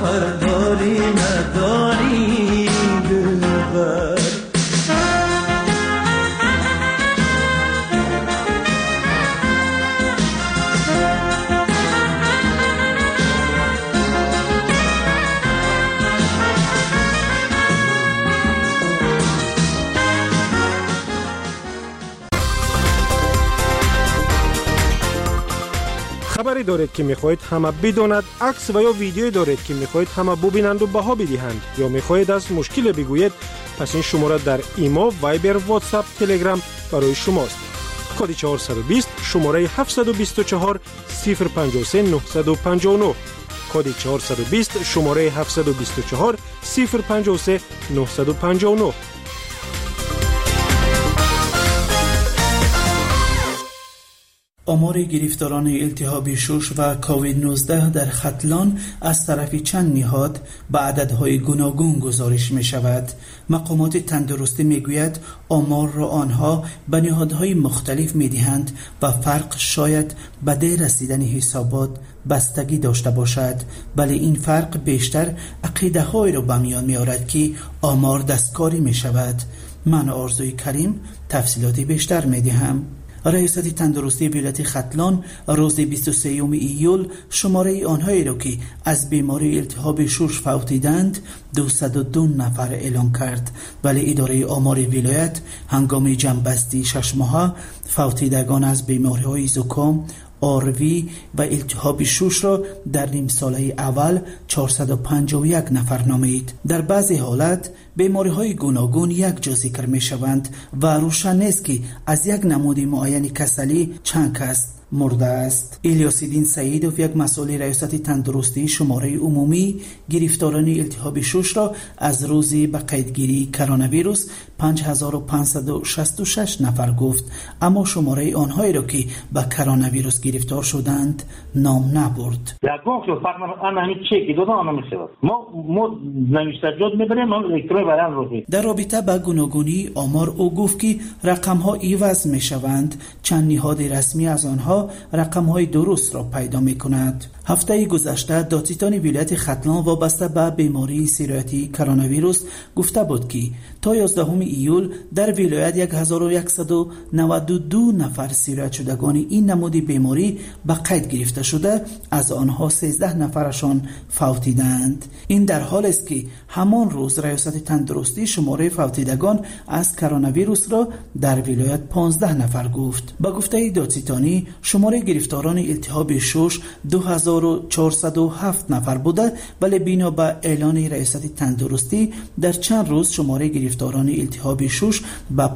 خبر داری نداری دلبر. خبری دارید که میخواهید همه بداند، عکس و یا ویدیویی دارید که میخواهید همه ببینند و بها بدهند، یا میخواهید از مشکل بگویید، پس این شماره در ایما، وایبر، واتساپ، تلگرام برای شماست. کد 420 شماره 724 053 959. کد 420 شماره 724 053 959. آمار گرفتاران التهاب شش و کووید 19 در ختلان از طرف چند نهاد به عددهای گوناگون گزارش می شود. مقامات تندرستی می گوید آمار را آنها به نهادهای مختلف می دهند و فرق شاید به دیر رسیدن حسابات بستگی داشته باشد، ولی این فرق بیشتر عقیده های را به میان می آورد که آمار دستکاری می شود. من آرزوی کریم تفصیلاتی بیشتر می دهم. ریاست تندرستی ولایت ختلان روز 23 ایول شماره آنهایی را که از بیماری التهاب شش فوتیدند 202 نفر اعلام کرد، ولی اداره آمار ولایت هنگام جمع‌بندی 6 ماهه فوتیدگان از بیماری‌های زکام، آروی و التهاب شش را در نیم ساله اول 451 نفر نامید. در بعضی حالت بیماری‌های گوناگون یک جا ذکر می‌شوند و روشن نیست که از یک نمود معین کسلی چند کس مرده است. الیاس‌الدین سعیدوف، یک مسئول ریاست تندرستی شماره عمومی گرفتاران التهاب شش را از روزی به قیدگیری کرونا ویروس 5566 نفر گفت، اما شماره آنهایی را که به کرونا ویروس گرفتار شدند نام نبرد. در رابطه با گوناگونی آمار او گفت که رقم‌ها عوض می‌شوند، چند نهاد رسمی از آنها رقم‌های درست را پیدا می‌کند. هفته گذشته دادستان ولایت ختلان وابسته به بیماری سیرایتی کرونا ویروس گفته بود که تا 11 ایول در ولایت 1192 نفر سیرایت شدگان این نمود بیماری به قید گرفته شده، از آنها 13 نفرشان فوتیدند. این در حالی است که همان روز ریاست تندرستی شماره فوتیدگان از کرونا ویروس را در ولایت 15 نفر گفت. با گفته دادستانی شماره گرفتاران التهاب شش 2407 نفر بوده، ولی بنا به اعلان ریاست تندرستی در چند روز شماره گرفتاران التهاب شش به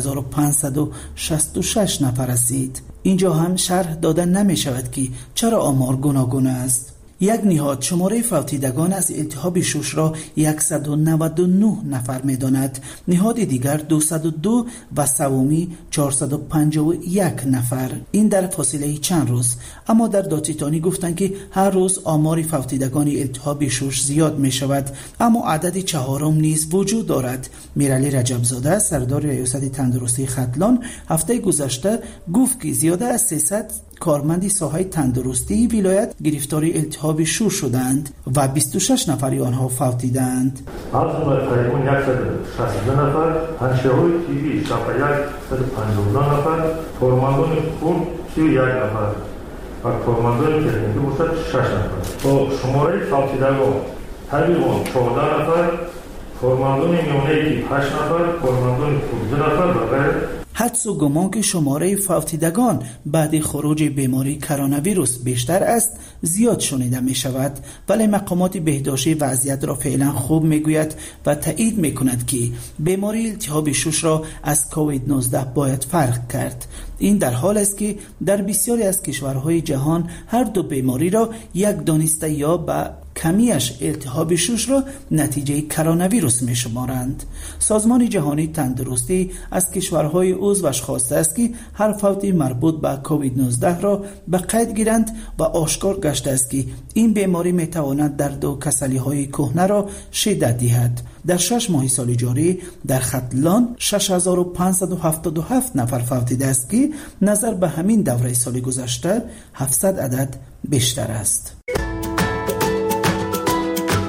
5566 نفر رسید. اینجا هم شرح داده نمی شود که چرا آمار گوناگون است. یک نهاد شماره فوتیدگان از التهاب شش را 199 نفر می داند، نهاد دیگر 202 و سومی 451 نفر. این در فاصله چند روز. اما در دادستانی گفتند که هر روز آمار فوتیدگان التهاب شش زیاد می شود، اما عدد چهارم نیز وجود دارد. میرعلی رجبزاده سردار ریاست تندرستی ختلان هفته گذشته گفت که زیاده از 300 کارمند ساحه تندرستی ولایت گرفتار التهاب شش شدند و 26 نفری آنها فوتیدند. از تقریبا 162 نفر، پنشه‌های تیوی شفایک 159 نفر، کارمندان خون 31 نفر و کارمندان تکنیکی باشد 6 نفر. با شماره فوتیدگان تقریبا 14 نفر، کارمندان میانه‌ای 8 نفر، کارمندان خود 2 نفر و غیره. حدس و گمان که شماره فوتیدگان بعد خروج بیماری کرونا ویروس بیشتر است زیاد شنیده می شود، ولی مقامات بهداشتی وضعیت را فعلا خوب می گوید و تایید می کند که بیماری التهاب شش را از کووید 19 باید فرق کرد. این در حال است که در بسیاری از کشورهای جهان هر دو بیماری را یک دانسته یا به کمیش التهاب شش را نتیجه کرونا ویروس می شمارند. سازمان جهانی تندرستی از کشورهای عضوش خواسته است که هر فوتی مربوط به کووید 19 را به قید گیرند و آشکار گشته است که این بیماری می تواند در دو کسلی های کهنه را شدت دهد. در 6 ماه سال جاری در ختلان 6577 نفر فوتیده است که نظر به همین دوره سال گذشته 700 عدد بیشتر است.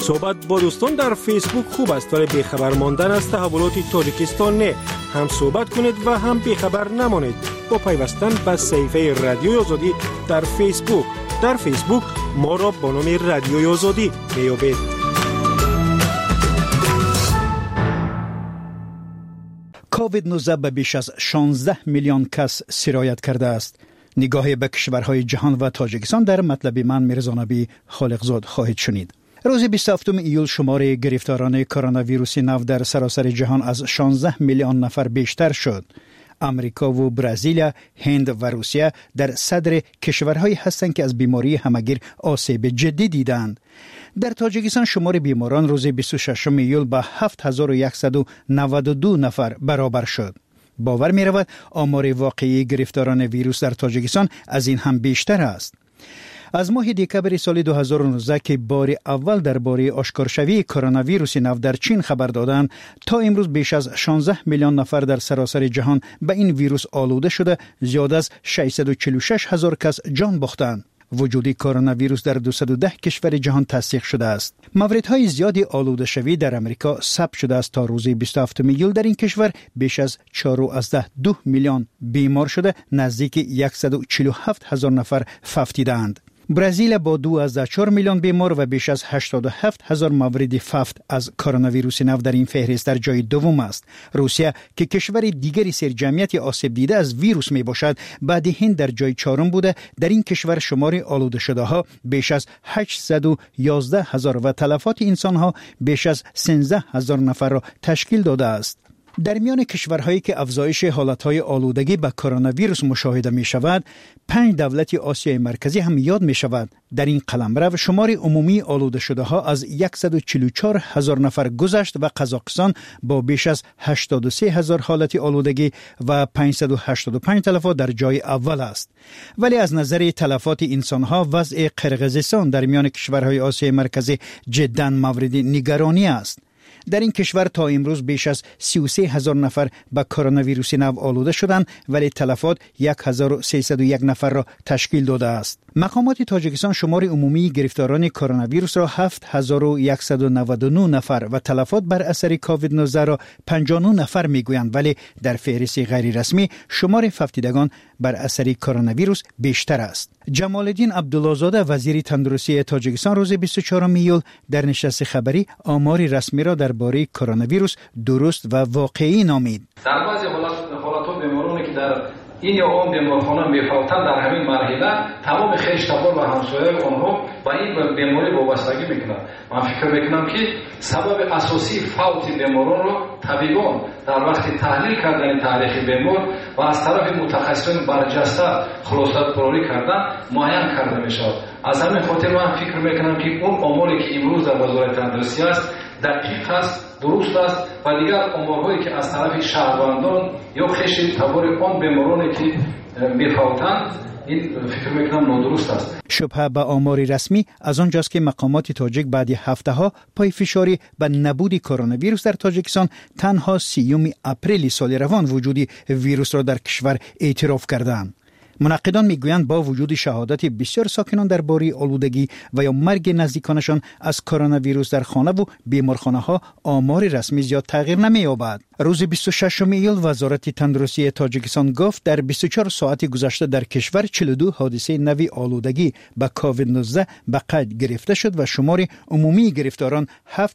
صحبت با دوستان در فیسبوک خوب است ولی بیخبر ماندن از تحولات تاجیکستان نه. هم صحبت کنید و هم بیخبر نمانید با پیوستن به صفحه رادیوی آزادی در فیسبوک. در فیسبوک ما را با نام رادیوی آزادی میابید. کووید 19 به بیش از 16 میلیون کس سرایت کرده است. نگاهی به کشورهای جهان و تاجیکستان در مطلب من میرزا نبی خالقزاد خواهید شنید. روز 27 ایول شمار گرفتاران کرونا ویروس نو در سراسر جهان از 16 میلیون نفر بیشتر شد. امریکا و برزیل، هند و روسیه در صدر کشورهایی هستند که از بیماری همگیر آسیب جدی دیدند. در تاجیکستان شمار بیماران روز 26 ایول به 7192 نفر برابر شد. باور می رود آمار واقعی گرفتاران ویروس در تاجیکستان از این هم بیشتر است. از ماه دکمبر سال 2019 که بار اول درباره آشکارشوی کرونا ویروس نو در چین خبر دادند تا امروز بیش از 16 میلیون نفر در سراسر جهان به این ویروس آلوده شده، زیاد از 646 هزار کس جان باختند. وجود کرونا ویروس در 210 کشور جهان تصدیق شده است. موردهای زیادی آلوده شوی در امریکا ثبت شده است. تا روز 27 ایول در این کشور بیش از 4.2 میلیون بیمار شده، نزدیک 147 هزار نفر فوتیدند. برزیل با 2.4 میلیون بیمار و بیش از 87 هزار مورد فوت از کرونا ویروس نو در این فهرست در جای دوم است. روسیه که کشور دیگری سرجمعیت آسیب دیده از ویروس می باشد، بعد هند در جای چهارم بوده. در این کشور شمار آلوده شده ها بیش از 811 هزار و تلفات انسان ها بیش از 13 هزار نفر را تشکیل داده است. در میان کشورهایی که افزایش حالتهای آلودگی به کرونا ویروس مشاهده می شود، 5 دولت آسیای مرکزی هم یاد می شود. در این قلمرو شمار عمومی آلوده شده ها از 144 هزار نفر گذشت و قزاقستان با بیش از 83 هزار حالت آلودگی و 585 تلفات در جای اول است. ولی از نظر تلفات انسان ها وضع قرقیزستان در میان کشورهای آسیای مرکزی جدا مورد نگرانی است. در این کشور تا امروز بیش از 33 هزار نفر به کرونا ویروس نو آلوده شدند، ولی تلفات 1301 نفر را تشکیل داده است. مقامات تاجیکستان شمار عمومی گرفتاران کرونا ویروس را 7199 نفر و تلفات بر اثر کووید 19 را 59 نفر میگویند، ولی در فهرست غیر رسمی شمار فوتیدگان بر اثر کرونا ویروس بیشتر است. جمال الدین عبداللهزاده وزیر تندرستی تاجیکستان روز 24 ایول در نشست خبری آمار رسمی را درباره کرونا ویروس درست و واقعی نامید. در بعضی حالات بیمارانی که در این یا اون بیمارخانه میفوتند در همین مرحله تمام خویشتوار و همسایه‌های آنها با این بیماری وابستگی میکنند. من فکر میکنم که سبب اساسی فوت بیماران را طبیبان در وقت تحلیل کردن تاریخ بیمار و از طرف متخصصان برجسته خلاصه برآوری کردن معین کرده میشود. از همین خاطر من فکر میکنم که اون آماری که امروز در وزارت تندرستی است دقیق است، درست است و دیگر آمارهایی که از طرف شهروندان یا خویشتوار آن بیمارانی که میفوتند این فکر میکنم نادرست است. شبهه به آمار رسمی از آنجاست که مقامات تاجیک بعد هفته‌ها پای فشاری به نبود کرونا ویروس در تاجیکستان تنها 30 اپریل سال روان وجود ویروس را در کشور اعتراف کردند. منقدان میگویند با وجود شهادت بسیار ساکنان درباره آلودگی و یا مرگ نزدیکانشان از کرونا ویروس در خانه و بیمارخانه ها آمار رسمی زیاد تغییر نمی‌یابد. روز 26 ایول وزارت تندرستی تاجیکستان گفت در 24 ساعت گذشته در کشور 42 حادثه نوی آلودگی به کووید 19 به قید گرفته شد و شمار عمومی گرفتاران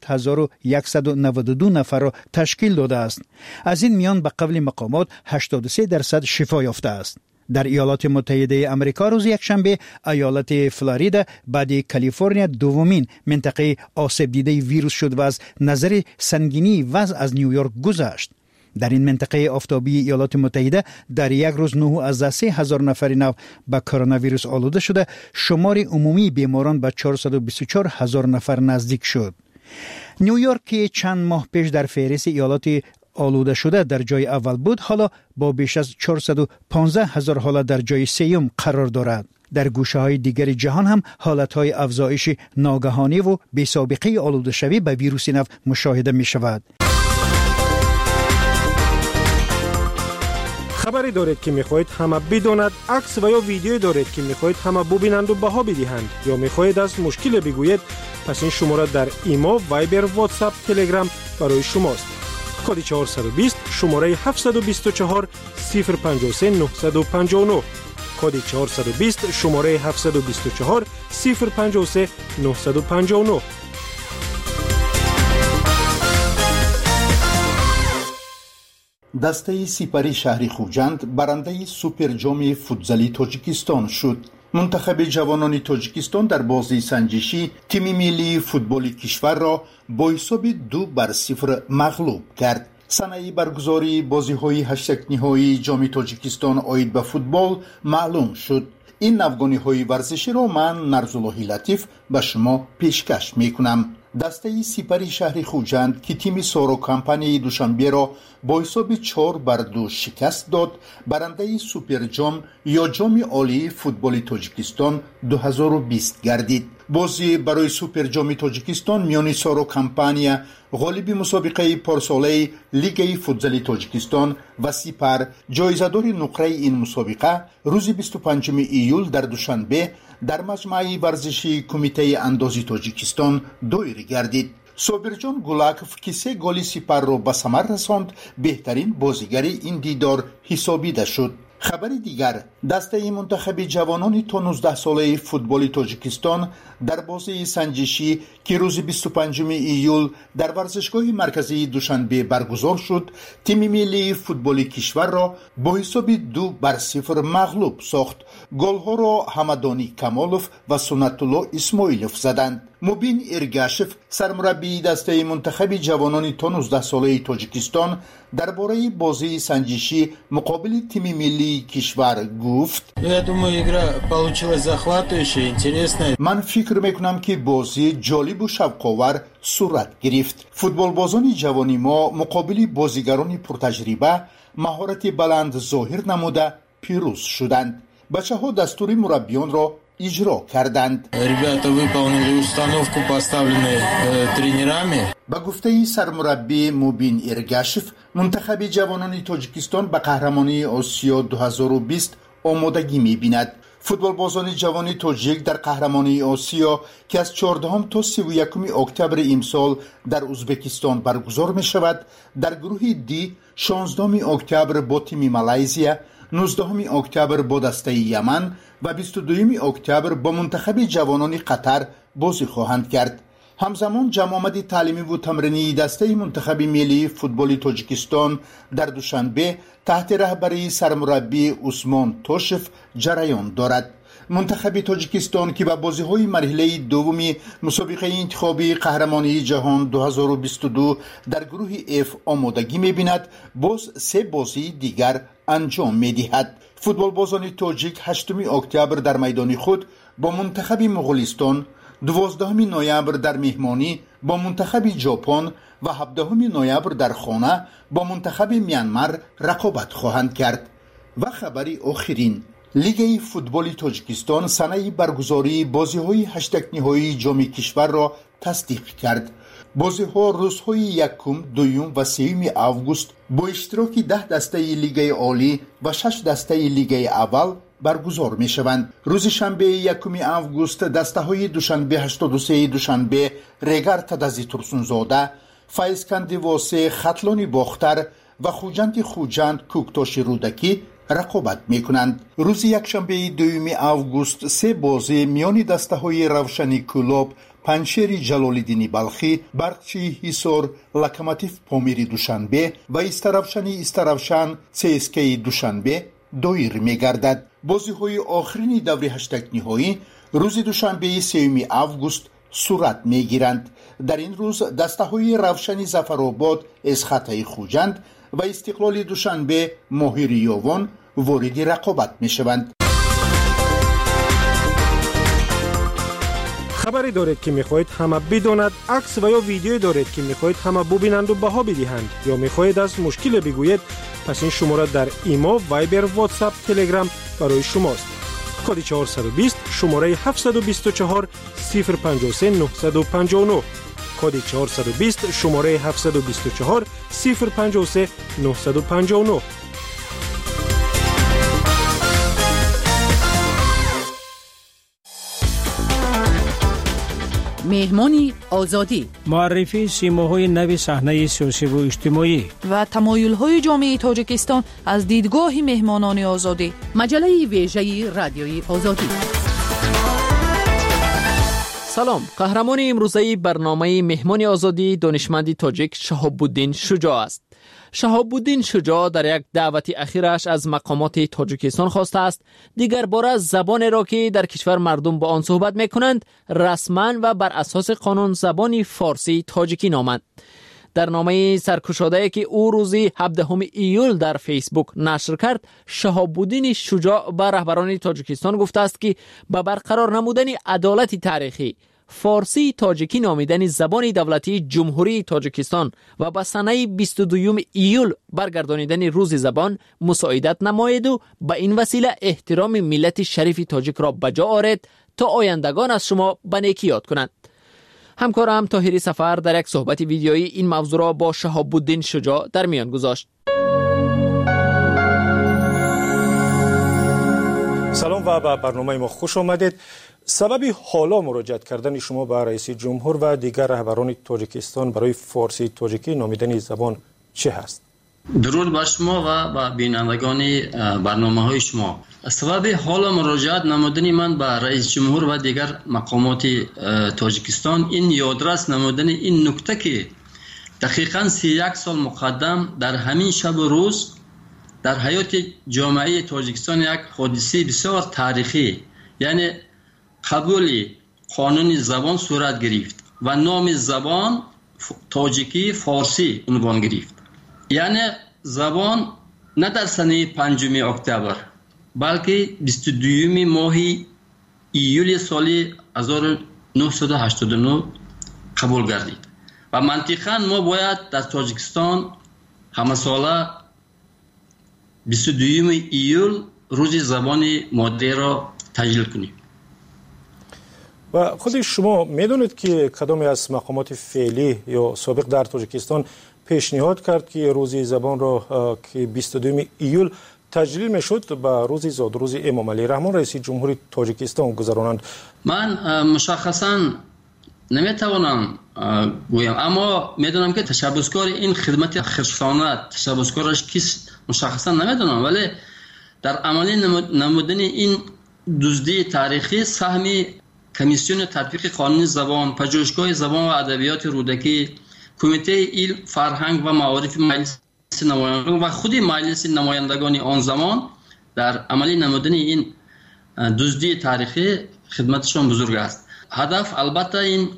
7192 نفر را تشکیل داده است. از این میان به قول مقامات 83% شفا یافته است. در ایالات متحده آمریکا روز یکشنبه ایالت فلوریدا بعد کالیفرنیا دومین منطقه آسیب دیده ویروس شد و از نظر سنگینی وضع از نیویورک گذشت. در این منطقه آفتابی ایالات متحده در یک روز 9,000 نفر نو به کرونا ویروس آلوده شده، شمار عمومی بیماران به 424,000 نفر نزدیک شد. نیویورک که چند ماه پیش در فهرست ایالات آلوده شده در جای اول بود، حالا با بیش از 415,000 حالت در جای سوم قرار دارد. در گوشه های دیگر جهان هم حالت های افزایش ناگهانی و بی سابقه آلوده شوی به ویروس نو مشاهده می شود. خبری دارید که میخواهید همه بداند، عکس و یا ویدیویی دارید که میخواهید همه ببینند و بها بدهند یا میخواهید از مشکل بگویید، پس این شماره در ایما، وایبر، واتساپ، تلگرام برای شماست. کد 420 شماره 724 053 959. کد 420 شماره 724 053 959. دسته سپری شهر خوجند برنده سوپر جام فوتزالی تاجیکستان شد. منتخب جوانان تاجیکستان در بازی سنجشی تیم ملی فوتبال کشور را با حساب 2-0 مغلوب کرد. سنه برگزاری بازی‌های هشتگ نهایی جام تاجیکستان آید به فوتبال معلوم شد. این نوگانی‌های ورزشی را من نرزاللهی لطیف به شما پیشکش می‌کنم. دسته سپری شهر خوجند که تیم سارو کمپانی دوشنبه را با حساب 4-2 شکست داد، برنده سوپر جام یا جام عالی فوتبال تاجیکستان 2020 گردید. بازی برای سوپر جام تاجیکستان میان سارو کمپانی غالب مسابقه پارساله لیگ فوتزال تاجیکستان و سپر جایزه‌دار نقره این مسابقه روز 25 ایول در دوشنبه در مجمع ورزشی کمیته اندازی تاجیکستان دایر گردید. صابرجان گولاکوف که 3 گل سپر را به ثمر رساند، بهترین بازیگر این دیدار حسابیده شد. خبر دیگر، دسته منتخب جوانان تا 19 ساله فوتبال تاجیکستان در بازی سنجشی که روز 25 ایول در ورزشگاه مرکزی دوشنبه برگزار شد، تیم ملی فوتبال کشور را با حساب 2-0 مغلوب ساخت. گل‌ها را حمدانی کمالوف و سنت الله اسماعیلوف زدند. مبین ارگاشف سرمربی دسته منتخب جوانان تا 19 ساله تاجیکستان درباره بازی سنجشی مقابل تیم ملی کشور گفت: من فکر میکنم که بازی جالب و شوق‌آور صورت گرفت. فوتبال بازان جوانی ما مقابل بازیگران پرتجربه مهارت بلند ظاهر نموده پیروز شدند. بچه‌ها دستور مربیان را اجرا کردند. با گفته سرمربی مبین ارگاشف، منتخب جوانان تاجیکستان به قهرمانی آسیا 2020 آمادگی می‌بیند. فوتبال بازان جوان تاجیک در قهرمانی آسیا که از 14 تا 31 اکتبر امسال در ازبکستان برگزار می شود، در گروه دی 16 اکتبر با تیم مالایزیا، 19 اکتبر با دسته یمن و 22 اکتبر با منتخب جوانان قطر بازی خواهند کرد. همزمان جمع آمد تعلیمی و تمرینی دسته منتخب ملی فوتبال تاجیکستان در دوشنبه تحت رهبری سرمربی عثمان توشف جریان دارد. منتخب تاجیکستان که با بازی‌های مرحله دوم مسابقه انتخابی قهرمانی جهان 2022 در گروه F آمادگی می‌بیند، باز 3 بازی دیگر انجام می‌دهد. فوتبال بازان تاجیک 8 اکتبر در میدان خود با منتخب مغولستان، 12 نوامبر در مهمانی با منتخب ژاپن و 17 نوامبر در خانه با منتخب میانمار رقابت خواهند کرد. و خبری آخرین، لیگ فوتبال تاجیکستان سنه برگزاری بازی‌های هشتگ نهایی جام کشور را تصدیق کرد. بازی‌ها روزهای 1، 2 و 3 آگوست با اشتراک 10 دسته لیگ عالی و 6 دسته لیگ اول برگزار می شوند. روز شنبه 1 آگوست دسته‌های دوشنبه 83 دوشنبه، رگر تدازی ترسونزاده، فایزکندی واسه، خطلانی باختر و خوجند کوکتاش رودکی رقابت می کنند. روز یکشنبه 2 آگوست 3 بازی میان دسته‌های روشنی کلوب، پنشیر جلال‌الدین بلخی، برقچی حصار، لوکوموتیو پامیری دوشنبه و استروشن CSKA دوشنبه دایر می گردد. بازی‌های آخرین دور هشتگ نهایی روز دوشنبه 3 آگوست صورت می گیرند. در این روز دسته‌های روشنی ظفرآباد از خطای خوجند و استقلال دوشنبه ماهی یاوان وارد رقابت می شوند. خبری دارید که میخواهید همه بداند، عکس و یا ویدیویی دارید که میخواهید همه ببینند و بها بدهند یا میخواهید از مشکل بگویید، پس این شماره در ایما، وایبر، واتساپ، تلگرام برای شماست. کد 420 شماره 724 053 959. کد 420 شماره 724 053 959. مهمانی آزادی، معرفی سیماهای نو صحنه سیاسی و اجتماعی و تمایل‌های جامعه تاجیکستان از دیدگاه مهمانان آزادی. مجله ویژه رادیوی آزادی. سلام. قهرمان امروزه برنامه مهمان آزادی دانشمند تاجیک شهاب الدین شجاع است. شهاب الدین شجاع در یک دعوت اخیرش از مقامات تاجیکستان خواسته است دیگر باره زبان را که در کشور مردم با آن صحبت میکنند رسما و بر اساس قانون زبان فارسی تاجیکی نامند. در نامه سرکشاده‌ای که او روز 17 ایول در فیسبوک نشر کرد، شهاب الدین شجاع به رهبران تاجیکستان گفته است که به برقرار نمودن عدالت تاریخی فارسی تاجیکی نامیدن زبان دولتی جمهوری تاجیکستان و به سنه 22 ایول برگردانیدن روز زبان مساعدت نماید و به این وسیله احترام ملت شریف تاجیک را بجا آورد تا آیندگان از شما به نیکی یاد کنند. همکارم طاهری سفر در یک صحبت ویدیویی این موضوع را با شهاب الدین شجاع در میان گذاشت. سلام و به برنامه ما خوش آمدید. سبب حالا مراجعت کردن شما به رئیس جمهور و دیگر رهبران تاجیکستان برای فارسی تاجیکی نامیدن زبان چه هست؟ درود بر شما و به بینندگان برنامه‌های شما. سبب حالا مراجعت نمودن من به رئیس جمهور و دیگر مقامات تاجیکستان این یادرس نمودن این نکته که دقیقاً 31 سال مقدم در همین شب و روز در حیات جامعه تاجیکستان یک حادثه بسیار تاریخی یعنی قبول قانون زبان صورت گرفت و نام زبان تاجیکی فارسی عنوان گرفت. یعنی زبان نه در سنه 5 اکتبر بلکه 22 ماه ایول سال 1989 قبول گردید و منطقاً ما باید در تاجیکستان همه ساله 22 ایول روز زبان مادری را تجلیل کنیم. و خود شما میدونید که کدام از مقامات فعلی یا سابق در تاجیکستان پیشنهاد کرد که روز زبان را که 22 ایول تجلیل میشد به روز زاد روز امام علی رحمان رئیس جمهوری تاجیکستان گذرانند؟ من مشخصا نمیتوانم گویم، اما میدونم که تشبسکار این خدمت خرسانه تشبسکارش کیست مشخصا نمیدونم، ولی در عملی نمودن این دزدی تاریخی سهمی کمیسیون تطبیق قانون زبان، پژوهشگاه زبان و ادبیات رودکی، کمیته علم، فرهنگ و معارف مجلس نمایندگان و خود مجلس نمایندگان آن زمان در عملی نمودن این دزدی تاریخی خدمتشان بزرگ است. هدف البته این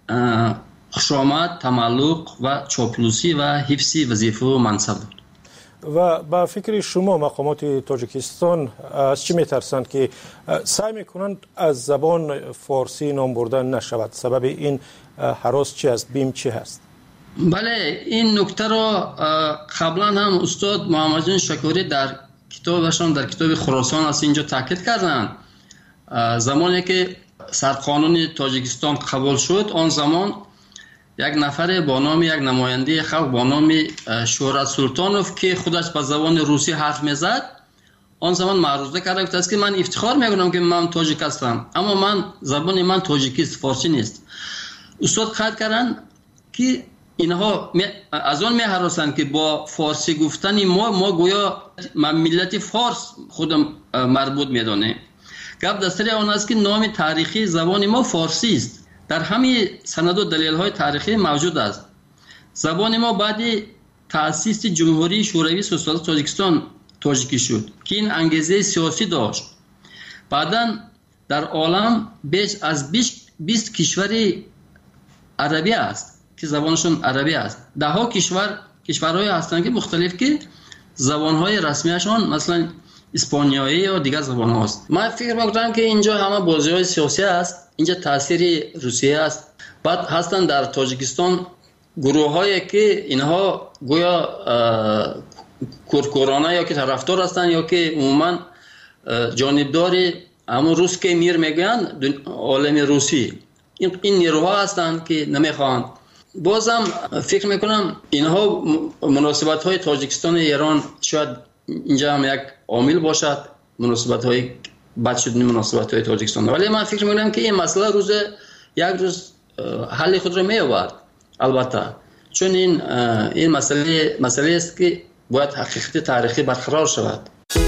خوشامد، تملق و چاپلوسی و حفظ وظیفه و منصب بود. و با فکر شما مقامات تاجیکستان از چی میترسند که سعی میکنند از زبان فارسی نام بردن نشود؟ سبب این هراس چی است؟ بیم چی هست؟ بله، این نکته را قبلا هم استاد محمد جان شکوری در کتابشان در کتاب خراسان از اینجا تاکید کردند. زمانی که سرقانون تاجیکستان قبول شد آن زمان یک نفر با نام یک نماینده خلق با نام شهرت سلطانوف که خودش به زبان روسی حرف میزد آن زمان معروضه کرده بود است که من افتخار میکنم که من تاجیک هستم، اما زبان من تاجیکی است، فارسی نیست. استاد قید کردن که اینها از آن میهراسند که با فارسی گفتن ما گویا ملت فارس خودم مربوط میدانه. گپ دستری آن است که نام تاریخی زبان ما فارسی است. در همه سند و دلیل های تاریخی موجود است. زبان ما بعد تأسیس جمهوری شوروی سوسیالیست تاجیکستان تاجیکی شد که این انگیزه سیاسی داشت. بعداً در عالم بیش از 20 کشور عربی است که زبانشون عربی است. ده ها کشورهای هستند که مختلف که زبانهای رسمیشان مثلا اسپانیایی یا دیگر زبان هاست. من فکر میکنم که اینجا همه بازی های سیاسی است، اینجا تاثیر روسیه است. بعد هستن در تاجیکستان گروه هایی که اینها گویا کورکورانه یا که طرفدار هستند یا که عموما جانبدار همون روس که میر میگن عالم روسی، این نیروها هستند که نمیخوان. بازم فکر میکنم اینها مناسبت های تاجیکستان و ایران شاید اینجا هم یک عامل باشد، مناسبت های بد شدن مناسبت های تاجیکستان. ولی من فکر میکنم که این مسئله یک روز حل خود را می آورد. البته چون این مسئله است که باید حقیقت تاریخی برقرار شود.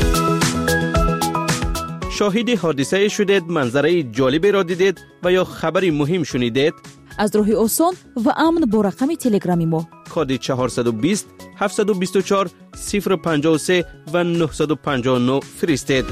شاهد حادثه شدید، منظره جالبی را دیدید و یا خبری مهم شنیدید؟ از راه آسان و امن با رقم تلگرامی ما کد 420 724 053 و 959 فرستید.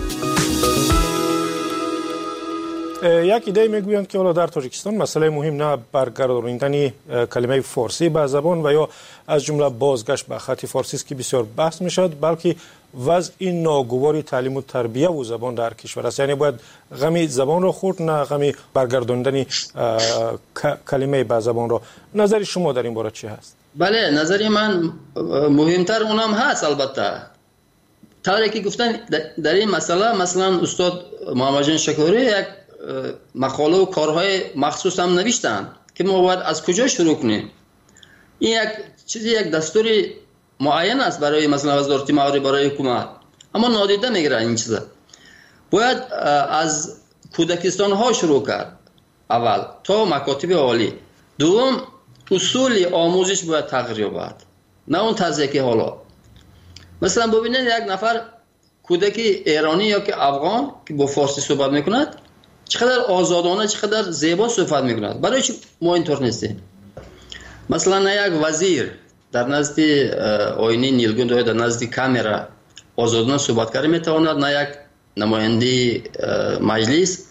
یک ایده میگویند که حالا در تاجیکستان مسئله مهم نه برگرداندن کلمه فارسی به زبان و یا از جمله بازگشت به خط فارسی است که بسیار بحث میشد، بلکه وضع این ناگواری تعلیم و تربیه و زبان در کشور است. یعنی باید غمی زبان را خورد، نه غمی برگرداندن کلمه به زبان را. نظر شما در این باره چی هست؟ بله، نظر من مهمتر اونم هست. البته طوری که گفتن در این مسئله، مثلا استاد محمد جان شکوری یک مقاله و کارهای مخصوص هم نوشتن که ما باید از کجا شروع کنیم. این یک دستوری معین است برای مثلا وزارت معارف، برای حکومت، اما نادیده میگیره این چیزا. باید از کودکستان ها شروع کرد اول تا مکاتب عالی. دوم اصول آموزش باید تغییر یابد، نه اون طرزی که حالا. مثلا ببینید یک نفر کودک ایرانی یا که افغان که با فارسی صحبت میکند چقدر آزادانه، چقدر زیبا صحبت میکند. برای چی ما اینطور نیستیم؟ مثلا یک وزیر در نزد آینه نیلگون یا در نزد کامرا آزادانه صحبت کردن میتواند، نه یک نماینده مجلس.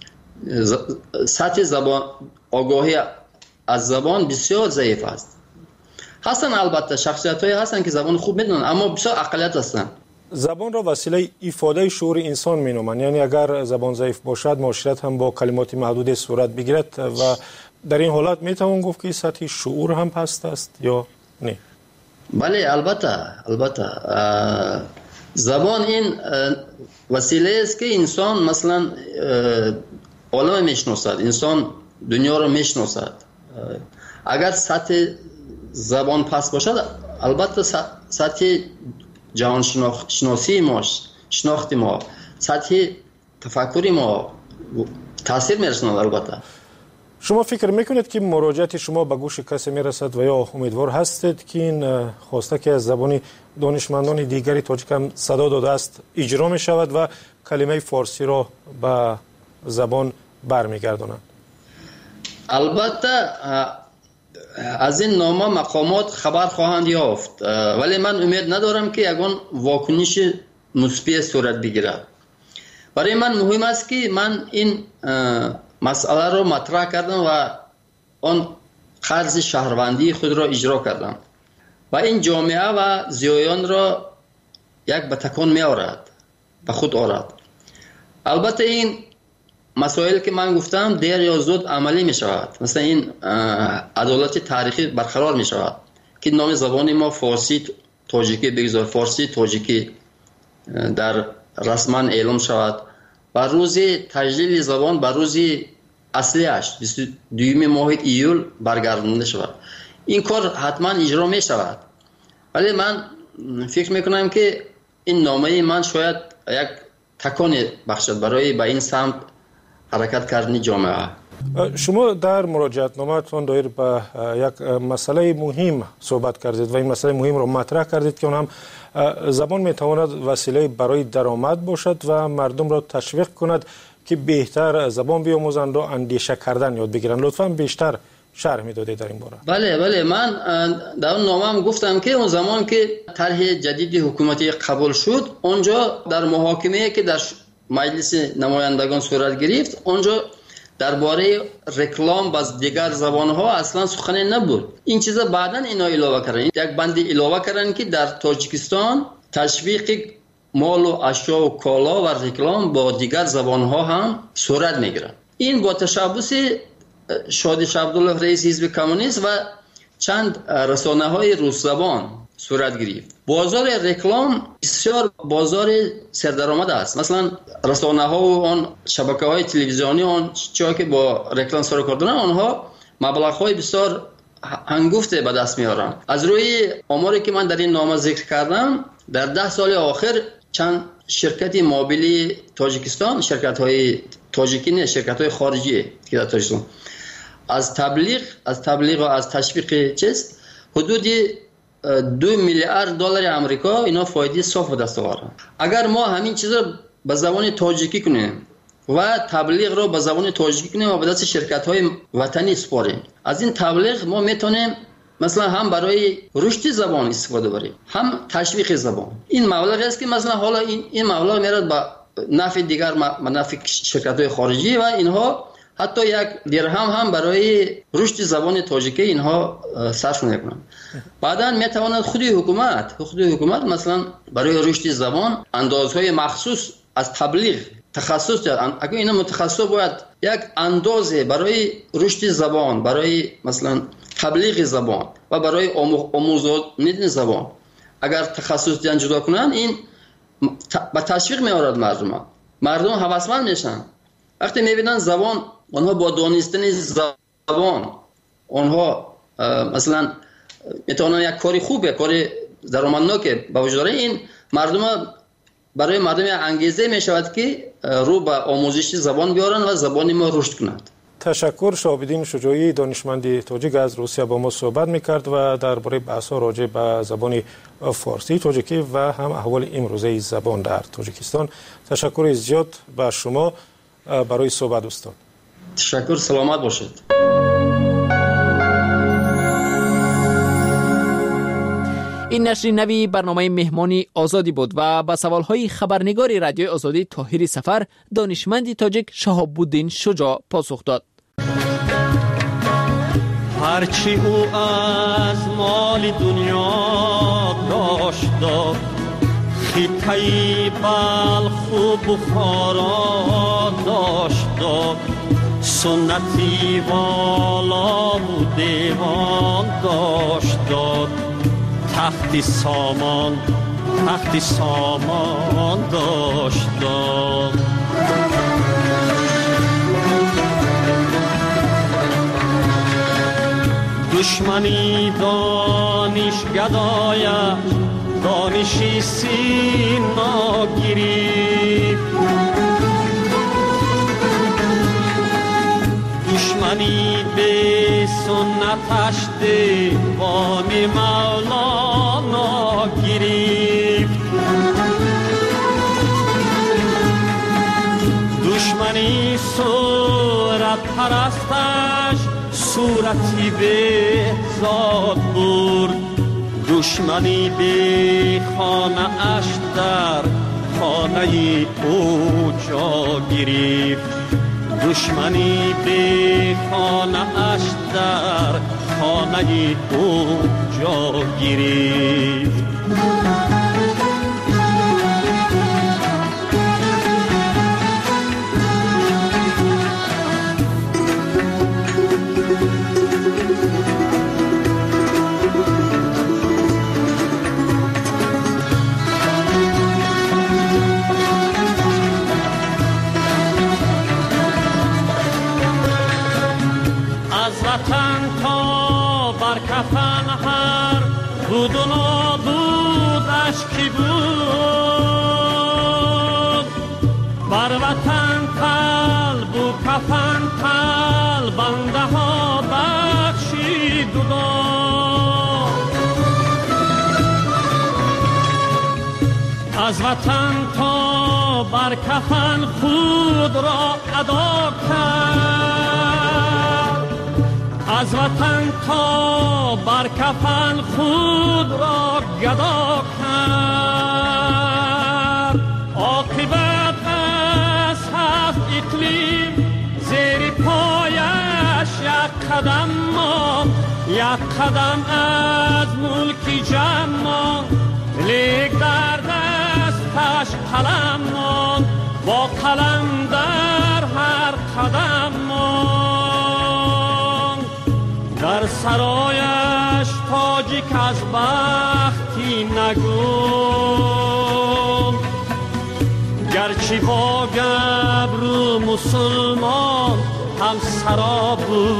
سطح زبان، آگاهی از زبان بسیار ضعیف است. هستن البته شخصیت‌هایی هستن که زبان خوب میدونن، اما بسیار اقلیت هستن. زبان را وسیله ایفاده شعور انسان مینامند. یعنی اگر زبان ضعیف باشد، معاشرت هم با کلمات محدود صورت بگیرد و در این حالت میتوان گفت که سطح شعور هم پست است یا نه؟ بله، البته زبان این وسیله است که انسان مثلا عالم میشناسد، انسان دنیا رو میشناسد. اگر سطح زبان پست باشد، البته سطح جهان شناسی ما، شناخت ما، سطح تفکری ما تاثیر میرساند. البته شما فکر میکنید که مراجعت شما به گوش کسی میرسد و یا امیدوار هستید که این خواسته که از زبان دانشمندان دیگری تاجیک هم صدا داده است اجرا می شود و کلمه فارسی را به زبان برمیگردانند؟ البته از این نامه مقامات خبر خواهند یافت، ولی من امید ندارم که یگان واکنش مثبت صورت بگیرد. برای من مهم است که من این مسئله را مطرح کردم و آن قرض شهروندی خود را اجرا کردم و این جامعه و زیایان را یک به تکان می آورد، به خود آورد. البته این مسائل که من گفتم دیر یا زود عملی می شود. مثلا این عدالت تاریخی برقرار می شود که نام زبان ما فارسی تاجیکی بگذار، فارسی تاجیکی در رسما اعلام شود و روز تجلیل زبان بر روز اصلیش 22 ماه ایول برگردانده شود. این کار حتما اجرا می شود، ولی من فکر می کنم که این نامه من شاید یک تکان بخشد برای به این سمت حرکت کردن جامعه. شما در مراجعت نامه‌تان دایر به یک مسئله مهم صحبت کردید و این مسئله مهم را مطرح کردید که اون هم زبان میتواند وسیله برای درآمد باشد و مردم را تشویق کند که بهتر زبان بیاموزند و اندیشه کردن یاد بگیرند. لطفاً بیشتر شرح میدادید در این باره. بله، من در اون نامه‌ام گفتم که اون زمان که طرح جدید حکومتی قبول شد، اونجا در محاکمه‌ای که در مجلس نمایندگان صورت گرفت، اونجا درباره رکلام با دیگر زبان‌ها اصلا سخنی نبود. این چیزا بعداً اینا علاوه کردن، یک بند علاوه کردن که در تاجیکستان تشویق مال و اشیا و کالا و رکلام با دیگر زبان‌ها هم صورت می‌گیرد. این با تشبث شادی عبدالله رئیس حزب کمونیست و چند رسانه‌های روس زبان صورت گرفت. بازار رکلام بسیار بازار سردرآمد است. مثلا رسانه‌ها و آن شبکه‌های تلویزیونی آن چیزی که با رکلام سر کار دارن، آنها مبلغ‌های بسیار هنگفته به دست میارن. از روی آماری که من در این نامه ذکر کردم، در 10 سال آخر چند شرکت موبیلی تاجیکستان، شرکت‌های تاجیکی نه، شرکت‌های خارجی که در تاجیکستان از تبلیغ و از تشویق چیز حدود 2 میلیارد دلار آمریکا اینا فایده صاف به دست آورد. اگر ما همین چیزا به زبان تاجیکی کنیم و تبلیغ رو به زبان تاجیکی کنیم و به دست شرکت‌های وطنی سپاریم، از این تبلیغ ما میتونیم مثلا هم برای رشد زبان استفاده بریم، هم تشویق زبان. این مبلغ است که مثلا حالا این مبلغ میاد به نفع دیگر، نفع شرکت‌های خارجی و اینها حتی 1 درهم هم برای رشد زبان تاجیکی اینها صرف نمی‌کنن. بعداً میتواند خود حکومت مثلا برای رشد زبان اندازهای مخصوص از تبلیغ تخصص دارن. اگر اینا متخصص باید یک اندازه برای رشد زبان، برای مثلا تبلیغ زبان و برای آموزش زبان اگر تخصص دیان جدا کنن، این با تشویق میارد مردم هوسمند میشن. وقتی میبینن زبان، آنها با دانستن زبان آنها مثلا میتونن یک کاری خوبه، کاری درآمدناک به وجود داره، این برای مردم انگیزه میشود که رو به آموزش زبان بیارن و زبان ما رشد کند. تشکر. شهاب‌الدین شجاعی دانشمند تاجیک از روسیه با ما صحبت میکرد و درباره بحث‌ها راجع به زبان فارسی تاجیکی و هم احوال امروزه زبان در تاجیکستان. تشکر زیاد به شما برای صحبت استاد. تشکر، سلامت باشید. این نشر نوی برنامه مهمانی آزادی بود و با سوالهای خبرنگار رادیوی آزادی طاهر سفر دانشمند تاجیک شهاب‌الدین شجاع پاسخ داد. هرچی او از مال دنیا داشت، خطه بلخ و بخارا داشت، سنتی والا و دیوان داشت، تخت سامان داشت. دشمنی دانش گدایش دانشی سینا گرفت، دشمنی به سنتش دیوان مولانا گرفت، دشمنی صورت پرستش صورتی به ذات برد، دشمنی به خانه اش در خانه او جا گرفت، دشمنی به خانه اش در خانه او جا گرفت. بود و نابودش کی بود، بر وطن قلب و کفن قلب بنده ها بخشید و داد، از وطن تا بر کفن خود را ادا کرد، از وطن تا بر کفن خود را گدا کرد. عاقبت از 7 اقلیم زیر پایش یک قدم ماند، یک قدم از ملک جمع ماند، لیک در دستش قلم ماند، با قلم در هر قدم ماند. در سرایش تاجیک از بختی نگون، گرچه با گبرو مسلمان هم سرا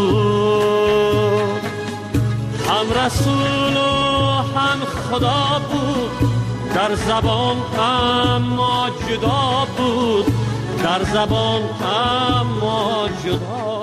بود، هم رسول و هم خدا بود، در زبان اما جدا بود، در زبان اما جدا.